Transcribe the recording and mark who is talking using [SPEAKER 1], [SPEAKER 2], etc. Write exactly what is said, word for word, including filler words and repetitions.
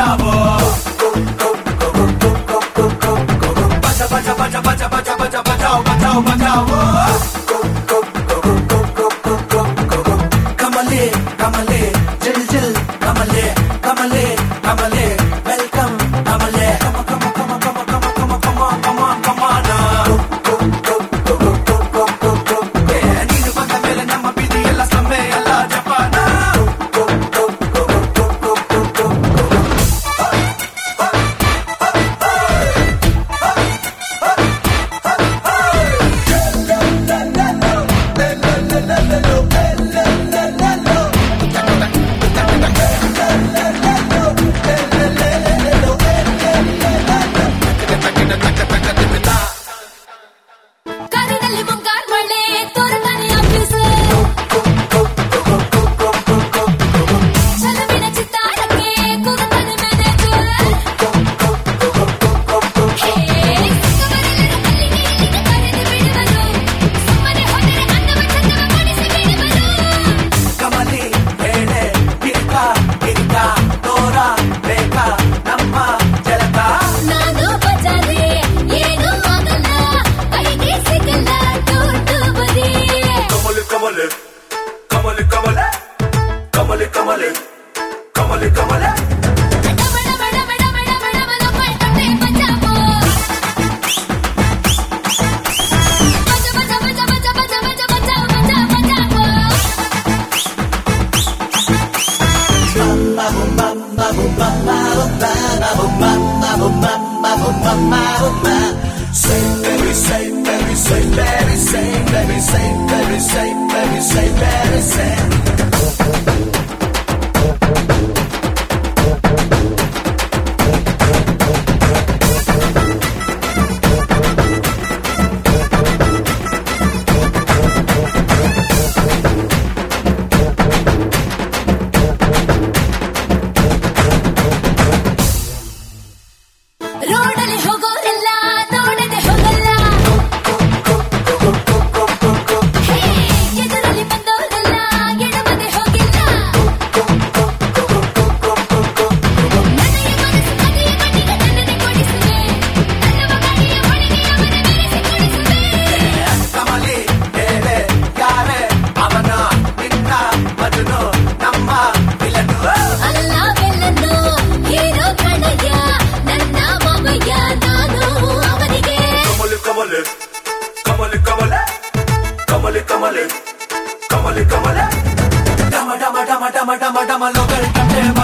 [SPEAKER 1] बचाओ बचा बचा बचा बचा बचा बचा बचाओ बचाओ बचाओ कमले कमले जिल जिल कमले कमले कमले वेलकम कमले कम कम कम कम कम कम कम कम कम ना ನೀನು ಬಂದ ಮೇಲೆ ನಮ್ಮ ಬೀದಿ ಎಲ್ಲ ಸೊಮ್ಮೆ ಎಲ್ಲ ಜಪಾನ कमले कमले कमले कमले कमले कमले Say baby say baby say baby say baby say baby say baby say baby say कमले कमले कमले कमले कमले कमले डम डम डम डम डम डम लोगल कटे